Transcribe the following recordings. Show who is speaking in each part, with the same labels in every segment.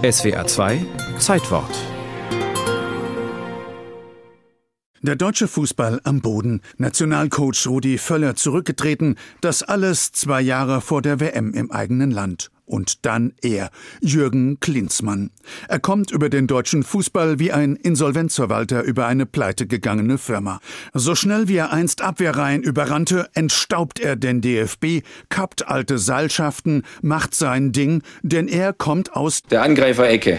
Speaker 1: SWR 2 Zeitwort.
Speaker 2: Der deutsche Fußball am Boden. Nationalcoach Rudi Völler zurückgetreten. Das alles 2 Jahre vor der WM im eigenen Land. Und dann er, Jürgen Klinsmann. Er kommt über den deutschen Fußball wie ein Insolvenzverwalter über eine pleitegegangene Firma. So schnell wie er einst Abwehrreihen überrannte, entstaubt er den DFB, kappt alte Seilschaften, macht sein Ding, denn er kommt aus
Speaker 3: der Angreiferecke.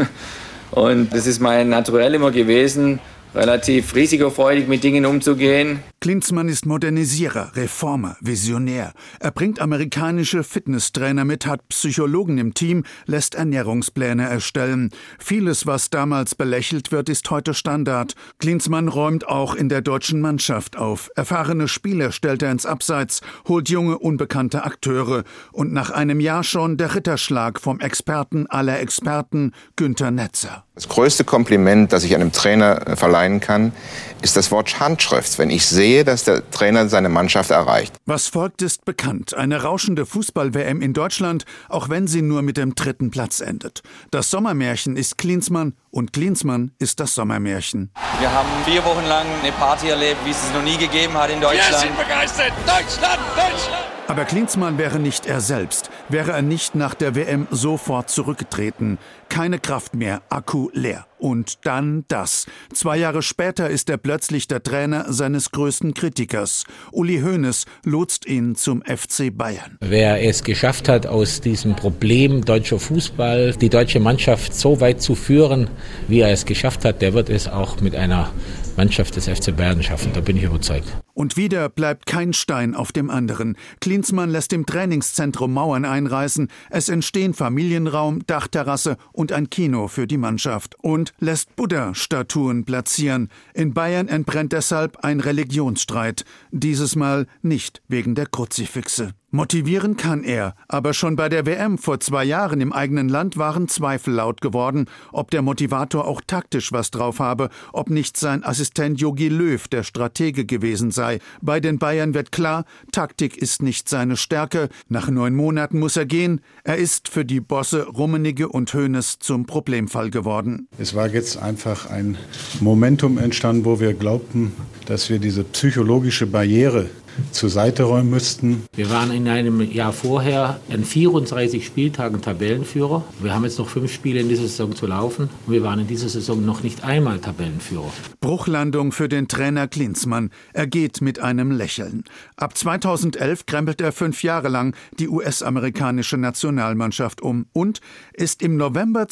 Speaker 3: Und das ist mein Naturell immer gewesen, relativ risikofreudig mit Dingen umzugehen.
Speaker 2: Klinsmann ist Modernisierer, Reformer, Visionär. Er bringt amerikanische Fitnesstrainer mit, hat Psychologen im Team, lässt Ernährungspläne erstellen. Vieles, was damals belächelt wird, ist heute Standard. Klinsmann räumt auch in der deutschen Mannschaft auf. Erfahrene Spieler stellt er ins Abseits, holt junge, unbekannte Akteure. Und nach einem Jahr schon der Ritterschlag vom Experten aller Experten, Günter Netzer.
Speaker 4: Das größte Kompliment, das ich einem Trainer verleihen kann, ist das Wort Handschrift, wenn ich sehe, dass der Trainer seine Mannschaft erreicht.
Speaker 2: Was folgt, ist bekannt. Eine rauschende Fußball-WM in Deutschland, auch wenn sie nur mit dem 3. Platz endet. Das Sommermärchen ist Klinsmann und Klinsmann ist das Sommermärchen.
Speaker 3: Wir haben 4 Wochen lang eine Party erlebt, wie es es noch nie gegeben hat in Deutschland.
Speaker 5: Wir sind begeistert! Deutschland! Deutschland!
Speaker 2: Aber Klinsmann wäre nicht er selbst, wäre er nicht nach der WM sofort zurückgetreten. Keine Kraft mehr, Akku leer. Und dann das. 2 Jahre später ist er plötzlich der Trainer seines größten Kritikers. Uli Hoeneß lotst ihn zum FC Bayern.
Speaker 6: Wer es geschafft hat, aus diesem Problem deutscher Fußball die deutsche Mannschaft so weit zu führen, wie er es geschafft hat, der wird es auch mit einer Mannschaft des FC Bayern schaffen. Da bin ich überzeugt.
Speaker 2: Und wieder bleibt kein Stein auf dem anderen. Klinsmann lässt im Trainingszentrum Mauern einreißen. Es entstehen Familienraum, Dachterrasse und ein Kino für die Mannschaft. Und lässt Buddha-Statuen platzieren. In Bayern entbrennt deshalb ein Religionsstreit. Dieses Mal nicht wegen der Kruzifixe. Motivieren kann er, aber schon bei der WM vor 2 Jahren im eigenen Land waren Zweifel laut geworden, ob der Motivator auch taktisch was drauf habe, ob nicht sein Assistent Jogi Löw der Stratege gewesen sei. Bei den Bayern wird klar, Taktik ist nicht seine Stärke. Nach 9 Monaten muss er gehen. Er ist für die Bosse Rummenigge und Hoeneß zum Problemfall geworden.
Speaker 7: Es war jetzt einfach ein Momentum entstanden, wo wir glaubten, dass wir diese psychologische Barriere zur Seite räumen müssten.
Speaker 6: Wir waren in einem Jahr vorher an 34 Spieltagen Tabellenführer. Wir haben jetzt noch 5 Spiele in dieser Saison zu laufen und wir waren in dieser Saison noch nicht einmal Tabellenführer.
Speaker 2: Bruchlandung für den Trainer Klinsmann. Er geht mit einem Lächeln. Ab 2011 krempelt er 5 Jahre lang die US-amerikanische Nationalmannschaft um und ist im November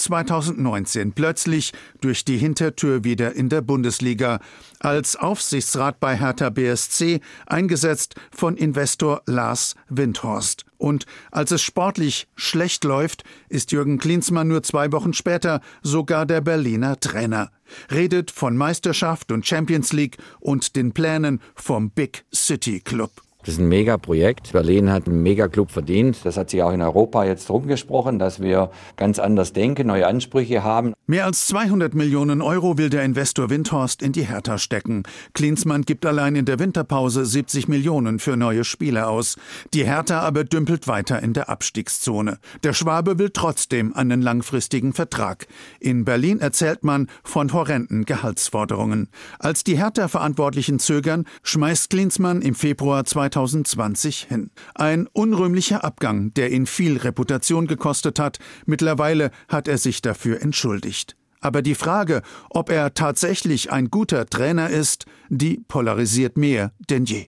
Speaker 2: 2019 plötzlich durch die Hintertür wieder in der Bundesliga. Als Aufsichtsrat bei Hertha BSC eingesetzt von Investor Lars Windhorst. Und als es sportlich schlecht läuft, ist Jürgen Klinsmann nur 2 Wochen später sogar der Berliner Trainer. Redet von Meisterschaft und Champions League und den Plänen vom Big City Club.
Speaker 3: Das ist ein Mega-Projekt. Berlin hat einen Mega-Club verdient. Das hat sich auch in Europa jetzt rumgesprochen, dass wir ganz anders denken, neue Ansprüche haben.
Speaker 2: Mehr als 200 Millionen Euro will der Investor Windhorst in die Hertha stecken. Klinsmann gibt allein in der Winterpause 70 Millionen für neue Spieler aus. Die Hertha aber dümpelt weiter in der Abstiegszone. Der Schwabe will trotzdem einen langfristigen Vertrag. In Berlin erzählt man von horrenden Gehaltsforderungen. Als die Hertha-Verantwortlichen zögern, schmeißt Klinsmann im Februar 2020 hin. Ein unrühmlicher Abgang, der ihn viel Reputation gekostet hat. Mittlerweile hat er sich dafür entschuldigt. Aber die Frage, ob er tatsächlich ein guter Trainer ist, die polarisiert mehr denn je.